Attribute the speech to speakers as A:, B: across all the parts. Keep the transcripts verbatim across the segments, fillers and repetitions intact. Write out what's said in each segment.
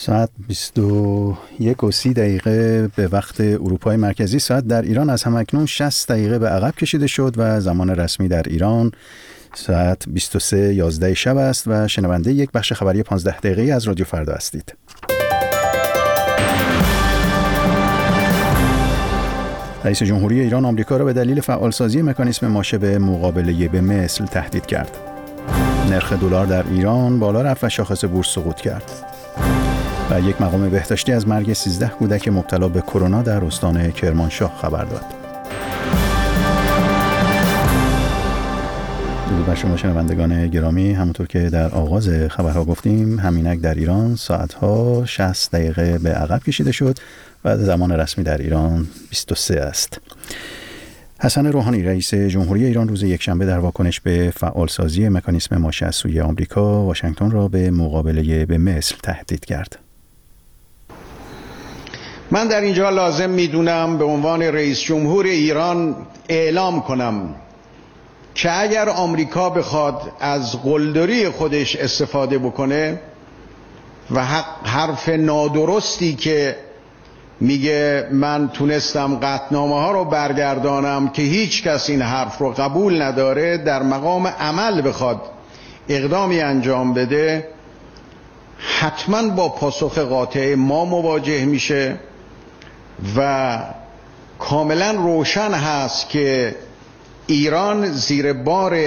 A: ساعت بیست و یک و سی دقیقه به وقت اروپای مرکزی. ساعت در ایران از همکنون شصت دقیقه به عقب کشیده شد و زمان رسمی در ایران ساعت بیست و سه و یازده شب است و شنونده یک بخش خبری پانزده دقیقه‌ای از رادیو فردا هستید. رئیس جمهوری ایران آمریکا را به دلیل فعالسازی مکانیسم ماشه به مقابله به مثل تهدید کرد. نرخ دلار در ایران بالا رفت و شاخص بورس سقوط کرد. و یک مقام بهداشتی از مرگ سیزده کودک مبتلا به کرونا در استان کرمانشاه خبر داد. درود بر شما شنوندگان گرامی، همونطور که در آغاز خبرها گفتیم، همینک در ایران ساعتها شصت دقیقه به عقب کشیده شد و زمان رسمی در ایران بیست و سه است. حسن روحانی رئیس جمهوری ایران روز یکشنبه در واکنش به فعالسازی مکانیسم ماشه از سوی آمریکا، واشنگتن را به مقابله به مثل تهدید کرد.
B: من در اینجا لازم میدونم به عنوان رئیس جمهور ایران اعلام کنم که اگر آمریکا بخواد از قلدری خودش استفاده بکنه و حرف نادرستی که میگه من تونستم قطعنامه ها رو برگردانم که هیچ کس این حرف رو قبول نداره، در مقام عمل بخواد اقدامی انجام بده، حتما با پاسخ قاطع ما مواجه میشه و کاملا روشن هست که ایران زیر بار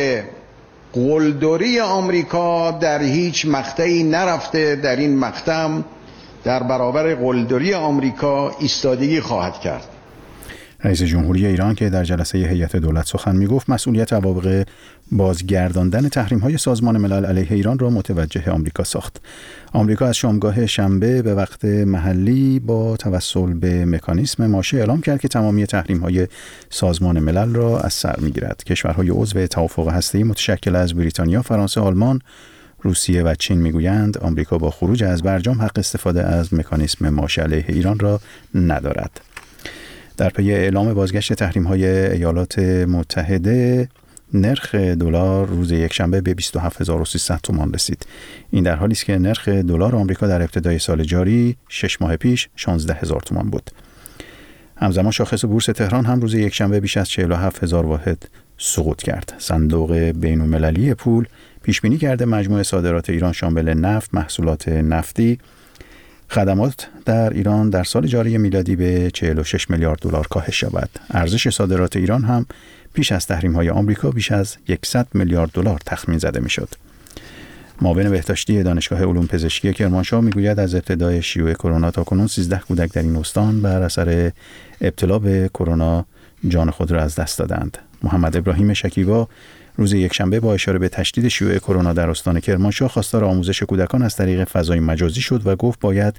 B: قلدری آمریکا در هیچ مقطعی نرفته، در این مقطع در برابر قلدری آمریکا ایستادگی خواهد کرد.
A: رئیس جمهوری ایران که در جلسه هیئت دولت سخن میگفت، مسئولیت عواقب بازگرداندن تحریم‌های سازمان ملل علیه ایران را متوجه آمریکا ساخت. آمریکا از شامگاه شنبه به وقت محلی با توسل به مکانیسم ماشه اعلام کرد که تمامی تحریم‌های سازمان ملل را از سر می‌گیرد. کشورهای عضو توافق هسته‌ای متشکل از بریتانیا، فرانسه، آلمان، روسیه و چین میگویند آمریکا با خروج از برجام حق استفاده از مکانیسم ماشه علیه ایران را ندارد. در پی اعلام بازگشت تحریم‌های ایالات متحده، نرخ دلار روز یکشنبه به بیست و هفت هزار و سیصد تومان رسید. این در حالی است که نرخ دلار آمریکا در ابتدای سال جاری شش ماه پیش شانزده هزار تومان بود. همزمان شاخص بورس تهران هم روز یکشنبه بیش از چهل و هفت هزار واحد سقوط کرد. صندوق بین‌المللی پول پیش بینی کرده مجموع صادرات ایران شامل نفت، محصولات نفتی، خدمات در ایران در سال جاری میلادی به چهل و شش میلیارد دلار کاهش یابد. ارزش صادرات ایران هم پیش از تحریم‌های آمریکا بیش از صد میلیارد دلار تخمین زده میشد. معاون بهداشتی دانشگاه علوم پزشکی کرمانشاه میگوید از ابتدای شیوع کرونا تا کنون سیزده کودک در این استان بر اثر ابتلا به کرونا جان خود را از دست دادند. محمد ابراهیم شکیبا روز یکشنبه با اشاره به تشدید شیوع کرونا در استان کرمانشاه خواستار آموزش کودکان از طریق فضای مجازی شد و گفت باید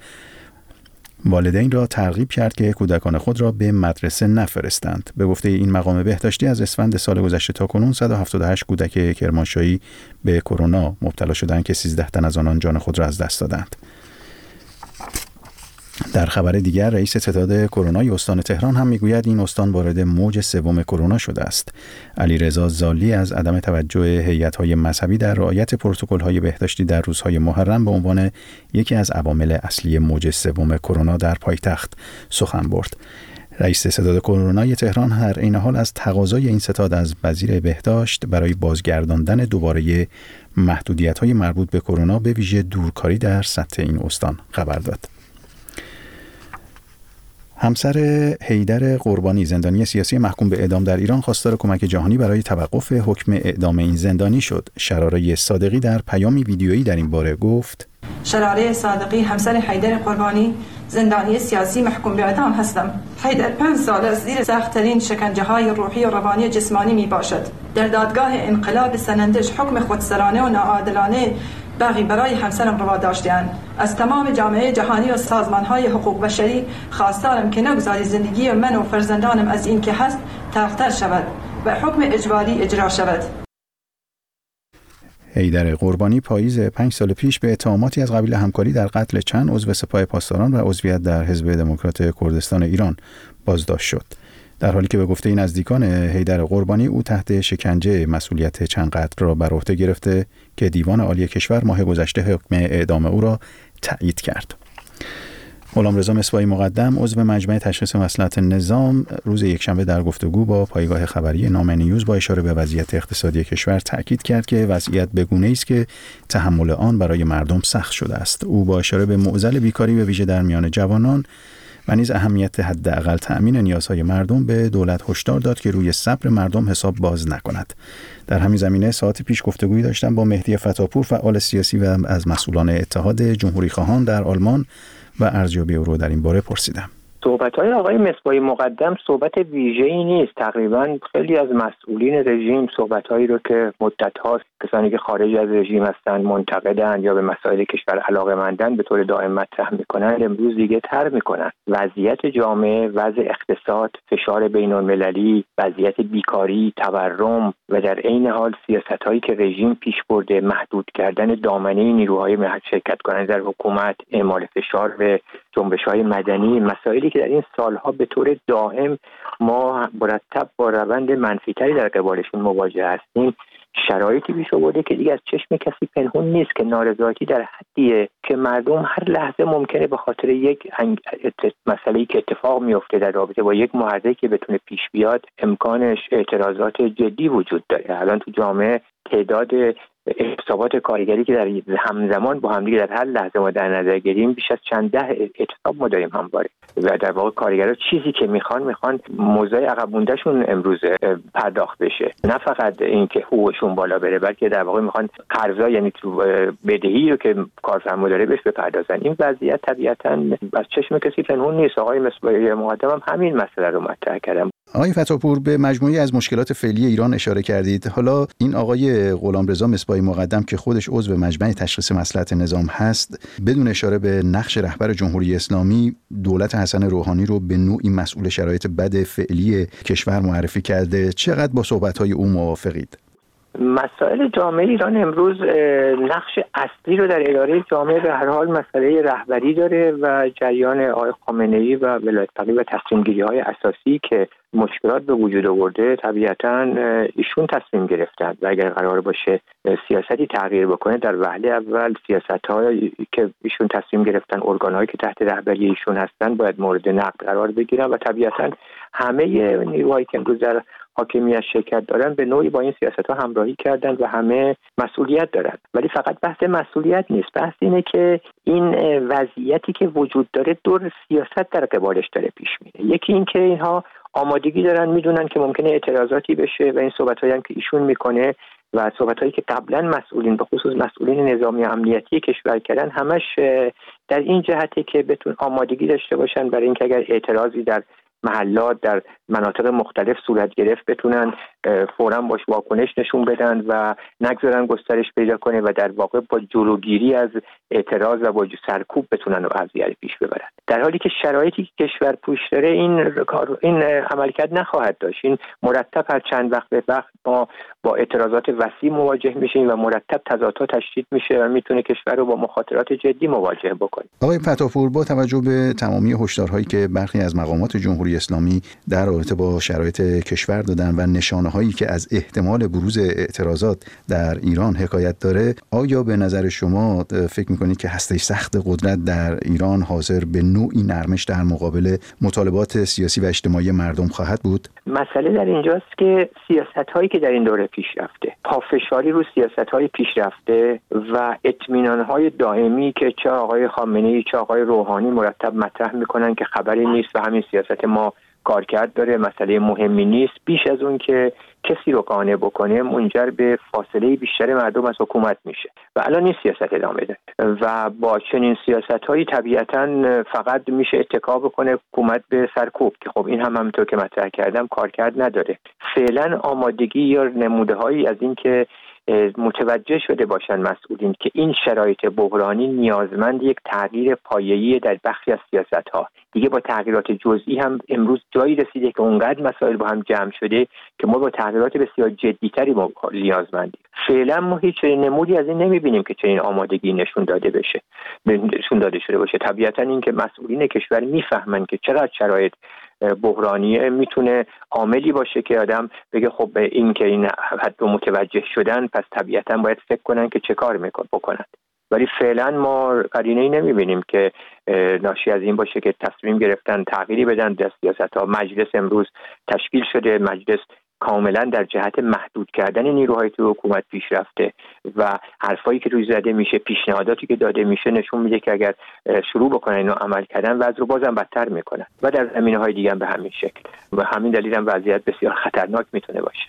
A: والدین را ترغیب کرد که کودکان خود را به مدرسه نفرستند. به گفته این مقام بهداشتی از اسفند سال گذشته تا کنون صد و هفتاد و هشت کودک کرمانشاهی به کرونا مبتلا شدند که سیزده تن از آنان جان خود را از دست دادند. در خبر دیگر، رئیس ستاد کرونای استان تهران هم میگوید این استان وارد موج سوم کرونا شده است. علیرضا زالی از عدم توجه هیئت‌های مذهبی در رعایت پروتکل‌های بهداشتی در روزهای محرم به عنوان یکی از عوامل اصلی موج سوم کرونا در پایتخت سخن برد. رئیس ستاد کرونای تهران در عین حال از تقاضای این ستاد از وزیر بهداشت برای بازگرداندن دوباره محدودیت‌های مربوط به کرونا به ویژه دورکاری در سطح این استان خبر داد. همسر حیدر قربانی، زندانی سیاسی محکوم به اعدام در ایران، خواستار کمک جهانی برای توقف حکم اعدام این زندانی شد. شراره صادقی در پیامی ویدیویی در این باره گفت:
C: شراره صادقی، همسر حیدر قربانی، زندانی سیاسی محکوم به اعدام هستم. حیدر پنج سال از زیر سخت‌ترین شکنجه‌های روحی و روانی و جسمانی می باشد. در دادگاه انقلاب سنندج حکم خودسرانه و ناعادلانه باقی برای همسرم روا داشته‌اند. از تمام جامعه جهانی و سازمان‌های حقوق بشری خواستارم که نگذاری زندگی من و فرزندانم از این که هست تلختر شود و حکم اجباری اجرا شود.
A: حیدر قربانی پاییز پنج سال پیش به اتهاماتی از قبیل همکاری در قتل چند عضو سپاه پاسداران و عضویت در حزب دموکرات کردستان ایران بازداشت شد. در حالی که به گفته نزدیکان حیدر قربانی او تحت شکنجه مسئولیت چند قتل را بر عهده گرفته که دیوان عالی کشور ماه گذشته حکم اعدام او را تایید کرد. غلامرضا مصباحی مقدم عضو مجمع تشخیص مصلحت نظام روز یکشنبه در گفتگو با پایگاه خبری نامه نیوز با اشاره به وضعیت اقتصادی کشور تاکید کرد که وضعیت بگونه‌ای است که تحمل آن برای مردم سخت شده است. او با اشاره به معضل بیکاری به ویژه در میان جوانان و نیز اهمیت حداقل تأمین نیازهای مردم به دولت هشدار داد که روی صبر مردم حساب باز نکند. در همین زمینه ساعت پیش گفتگویی داشتم با مهدی فتاپور، فعال سیاسی و از مسئولان اتحاد جمهوری‌خواهان در آلمان و ارزیابی او رو در این باره پرسیدم.
D: صحبت‌های آقای مصباحی مقدم صحبت ویژه‌ای نیست. تقریباً خیلی از مسئولین رژیم صحبت‌هایی رو که مدت‌هاست کسانی که خارج از رژیم هستند منتقدن یا به مسائل کشور علاقه‌مندن به طور دائم مطرح می‌کنند، امروز دیگه تر می‌کنند. وضعیت جامعه، وضع اقتصاد، فشار بین‌المللی، وضعیت بیکاری، تورم و در عین حال سیاست‌هایی که رژیم پیش برده، محدود کردن دامنه نیروهای شرکت کننده در حکومت، اعمال فشار به جنبش‌های مدنی، مسائلی که در این سالها به طور دائم ما مرتب با روند منفی‌تری در قبالشون مواجه هستیم، شرایطی پیش آورده که دیگه از چشم کسی پنهون نیست که نارضایتی در حدیه که مردم هر لحظه ممکنه به خاطر یک مسئله‌ای که اتفاق میفته در رابطه با یک محرکی که بتونه پیش بیاد امکانش اعتراضات جدی وجود داره. الان تو جامعه تعداد اعتصابات کارگری که در همزمان با همدیگه در هر لحظه ما در نظر گیریم بیش از چند ده اعتصاب ما داریم همواره و در واقع کارگرها چیزی که میخوان میخوان موضوع عقب موندهشون امروز پرداخت بشه، نه فقط اینکه حقوقشون بالا بره، بلکه در واقع میخوان قرضا یعنی بدهی رو که کارفرما داره بهش بپردازن. این وضعیت طبیعتاً از چشم کسی پنهون نیست. آقای مصباحی مقدم هم همین مسئله رو مطرح کردن.
A: آقای فتاپور، به مجموعی از مشکلات فعلی ایران اشاره کردید. حالا این آقای غلامرضا مصباحی مقدم که خودش عضو مجمع تشخیص مصلحت نظام هست، بدون اشاره به نقش رهبر جمهوری اسلامی دولت حسن روحانی رو به نوعی مسئول شرایط بد فعلی کشور معرفی کرده. چقدر با صحبت‌های او موافقید؟
D: مسائل جامعه ایران امروز نقش اصلی رو در اداره جامعه به هر حال مسئله رهبری داره و جریان آقای خامنه‌ای و ولایت فقیه و تصمیم گیری های اساسی که مشکلات به وجود آورده طبیعتاً ایشون تصمیم گرفتن و اگر قرار باشه سیاستی تغییر بکنه در وهله اول سیاست‌هایی که ایشون تصمیم گرفتن، ارگان‌هایی که تحت رهبری ایشون هستن باید مورد نقد قرار بگیرن و طبیعتاً همه نیروهایی که امروز در حاکمیت شرکت دارن به نوعی با این سیاست‌ها همراهی کردن و همه مسئولیت دارن. ولی فقط بحث مسئولیت نیست، بحث اینه که این وضعیتی که وجود داره دور سیاست در قبالش داره پیش میره. یکی این که اینها آمادگی دارن، میدونن که ممکنه اعتراضاتی بشه و این صحبت‌هایی هم که ایشون میکنه و صحبت‌هایی که قبلا مسئولین به خصوص مسئولین نظامی امنیتی کشور کردن همش در این جهته که بتون آمادگی داشته باشن برای اینکه اگر اعتراضی در محلات در مناطق مختلف صورت گرفت بتونن فوراً باش واکنش نشون بدن و نگذارن گسترش پیدا کنه و در واقع با جلوگیری از اعتراض و با سرکوب بتونن وضعیت پیش ببرن. در حالی که شرایطی که کشور پوش داره این این عملکرد نخواهد داشت. این مرتب هر چند وقت به وقت ما با اعتراضات وسیع مواجه میشیم و مرتب تضادها تشدید میشه و میتونه کشور رو با مخاطرات جدی مواجه بکنه.
A: آقای فتاپور، با توجه به تمامی هشدارهایی که برخی از مقامات جمهوری اسلامی در رابطه با شرایط کشور دادن و نشانه‌هایی که از احتمال بروز اعتراضات در ایران حکایت داره، آیا به نظر شما فکر می‌کنید که هسته سخت قدرت در ایران حاضر به نوعی نرمش در مقابل مطالبات سیاسی و اجتماعی مردم خواهد بود؟
D: مسئله در اینجاست که سیاست‌هایی که در این دوره پیش رفته، پافشاری رو سیاست‌های پیشرفته و اطمینان‌های دائمی که چه آقای خامنه‌ای چه آقای روحانی مرتب مطرح می‌کنن که خبری نیست و همین سیاست ما کارکرد داره، مسئله مهمی نیست، بیش از اون که کسی رو قانع بکنه منجر به فاصله بیشتر مردم از حکومت میشه و الان این سیاست ادامه داره و با چنین سیاست‌هایی طبیعتاً فقط میشه اتکا بکنه حکومت به سرکوب که خب این هم همونطور که مطرح کردم کارکرد نداره. فعلا آمادگی یا نموده‌هایی از این که متوجه شده باشن مسئولین که این شرایط بحرانی نیازمند یک تغییر پایه‌ای در بخشی از سیاست‌ها، دیگه با تغییرات جزئی هم امروز جایی رسیده که اونقدر مسائل با هم جمع شده که ما با تغییرات بسیار جدی‌تری نیازمندیم. فعلا ما هیچ نمودی از این نمی‌بینیم که چنین آمادگی نشون داده بشه نشون داده شده باشه. طبیعتاً این که مسئولین کشور میفهمن که چقدر شرایط بحرانیه میتونه عاملی باشه که آدم بگه خب این که این حد متوجه شدن پس طبیعتاً باید فکر کنن که چه کار میکنن بکنن. ولی فعلا ما قرینه‌ای نمی‌بینیم که ناشی از این باشه که تصمیم گرفتن تغییری بدن در سیاست‌ها. مجلس امروز تشکیل شده، مجلس کاملا در جهت محدود کردن نیروهای تو حکومت پیش رفته و حرفایی که روی زده میشه، پیشنهاداتی که داده میشه نشون میده که اگر شروع بکنن اینو عمل کردن وضع رو بازم بدتر میکنن و در زمینه‌های دیگه هم به همین شکل و همین دلیل هم وضعیت بسیار خطرناک میتونه باشه.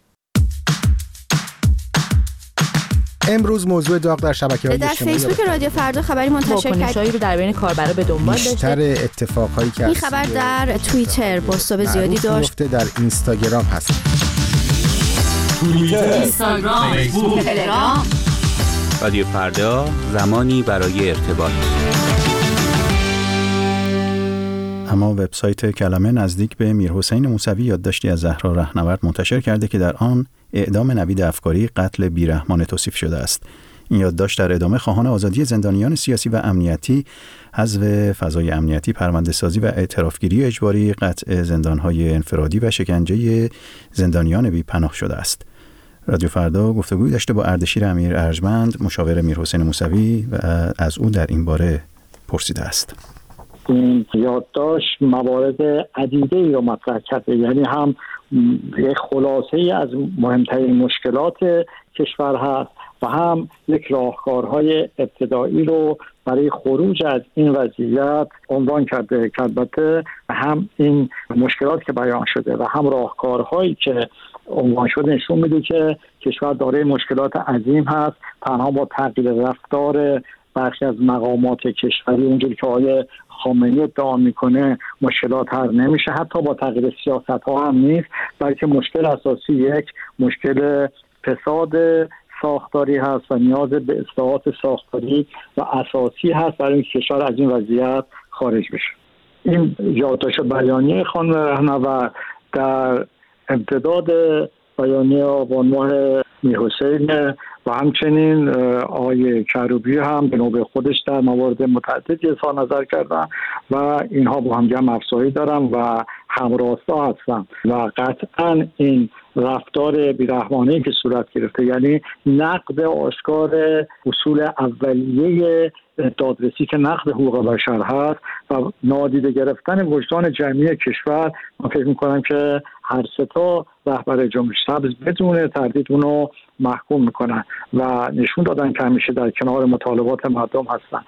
E: امروز موضوع داغ در شبکه‌های اجتماعی
F: در فیسبوک رادیو فردا خبری منتشر کرد
G: رو در بین کاربرا به دنبال داشته.
E: بیشتر اتفاقایی که
F: این خبر در توییتر بازتاب زیادی داشت.
E: در اینستاگرام هست.
G: توییتر، اینستاگرام، فیسبوک، تلگرام.
H: رادیو فردا، زمانی برای ارتباط.
A: اما وبسایت کلمه نزدیک به میرحسین موسوی یادداشتی از زهرا رهنورد منتشر کرده که در آن اعدام نوید افکاری قتل بیرحمانه توصیف شده است. این یادداشت در ادامه خواهان آزادی زندانیان سیاسی و امنیتی، حذف فضای امنیتی، پرونده‌سازی و اعترافگیری اجباری، قطع زندان‌های انفرادی و شکنجه زندانیان بی‌پناه شده است. رادیو فردا گفتگوی داشته با اردشیر امیر ارجمند، مشاور میرحسین موسوی، و از او در این باره پرسیده است.
I: این یادداشت موارد عدیده‌ای رو مطرح کرده، یعنی هم یک خلاصه‌ای از مهمترین مشکلات کشور هست و هم یک راهکارهای ابتدایی رو برای خروج از این وضعیت عنوان کرده که البته هم این مشکلات که بیان شده و هم راهکارهایی که عنوان شده نشون میده که کشور دارای مشکلات عظیم هست. تنها با تغییر رفتار برخی از مقامات کشوری اونجوری که آقای خامنه‌ای ادعا میکنه مشکلات حل نمیشه، حتی با تغییر سیاست ها هم نیست، بلکه مشکل اساسی یک مشکل فساد ساختاری هست و نیاز به اصلاحات ساختاری و اساسی هست برای اینکه کشور از این وضعیت خارج بشه. این یادداشت بیانیه خانم رهنورد در امتداد بیانیه آبان ماه میرحسین و همچنین آقای کروبی هم به نوبه خودش در موارد متعددی اظهار نظر کردن و اینها با هم هم افزایی دارن و همراستا هستن و قطعا این رفتار بیرحمانه‌ای که صورت گرفته، یعنی نقد آشکار اصول اولیه دادرسی که نقد حقوق بشر هست و نادیده گرفتن وجدان جمعی کشور، من فکر میکنم که هر سه تا رهبر جنبش سبز بدون تردید اونو محکوم میکنن و نشون دادن که همیشه در کنار مطالبات مردم هستن.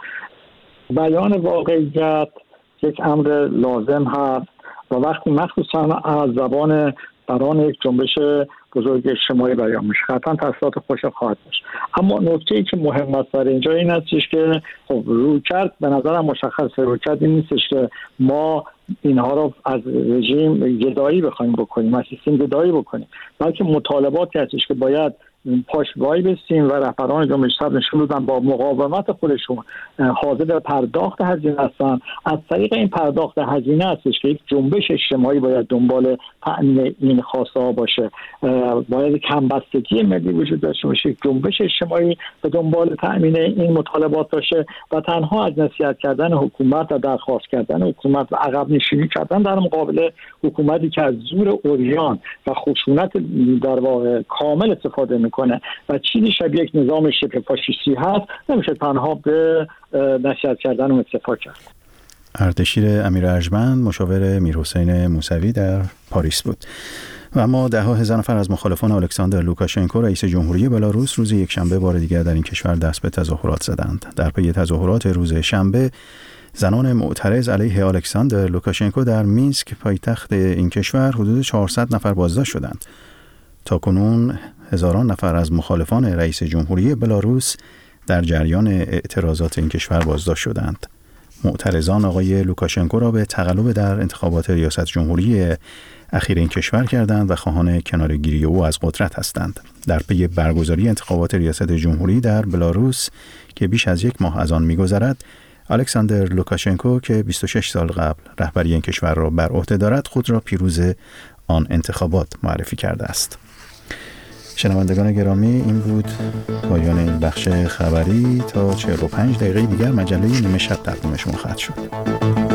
I: بیان واقعیت یک امر لازم هست و وقتی مخصوصا از زبان بران یک جنبش بزرگ اجتماعی بیان میشه قطعا تاثیرات خوش خواهد داشت. اما نکته‌ای که مهم است در اینجا این هستش که خب رویکرد به نظرم مشخصه، رویکرد این نیستش که ما اینها رو از رژیم گدایی بخوایم بکنیم، از سیستم گدایی بکنیم، بلکه مطالباتی هستش که باید پاش وای بستیم و رهبران جنبش سبز نشون دادن با مقاومت خودشون حاضر به پرداخت هزینه هستن. از طریق این پرداخت هزینه هستش که یک جنبش اجتماعی باید دنبال تأمین این خواسته ها باشه، باید یک همبستگی ملی وجود داشته باشه، یک جنبش اجتماعی به دنبال تأمین این مطالبات باشه و تنها از نصیحت کردن حکومت و درخواست کردن حکومت و عقب نشینی کردن در مقابل حکومتی که از زور عریان و خشونت در واقع کامل استفاده میکنه و چیزی شبیه یک نظام شبه فاشیستی هست، نمیشه تنها به نصیحت کردن و اکتفا کرد.
A: اردشیر امیر ارجمند، مشاور میرحسین موسوی در پاریس بود. و اما ده ها هزار نفر از مخالفان الکساندر لوکاشنکو رئیس جمهوری بلاروس روز یکشنبه بار دیگر در این کشور دست به تظاهرات زدند. در پی تظاهرات روز شنبه، زنان معترض علیه الکساندر لوکاشنکو در مینسک پایتخت این کشور حدود چهارصد نفر بازداشت شدند. تاکنون هزاران نفر از مخالفان رئیس جمهوری بلاروس در جریان اعتراضات این کشور بازداشت شدند. معترضان آقای لوکاشنکو را به تقلب در انتخابات ریاست جمهوری اخیر این کشور کردند و خواهان کناره‌گیری او از قدرت هستند. در پی برگزاری انتخابات ریاست جمهوری در بلاروس که بیش از یک ماه از آن می‌گذرد، الکساندر لوکاشنکو که بیست و شش سال قبل رهبری این کشور را بر عهده دارد، خود را پیروز آن انتخابات معرفی کرده است. شنوندگان گرامی، این بود پایان این بخش خبری. تا چهل و پنج دقیقه دیگر مجله نیمه شب تقدیم شما خواهد شد.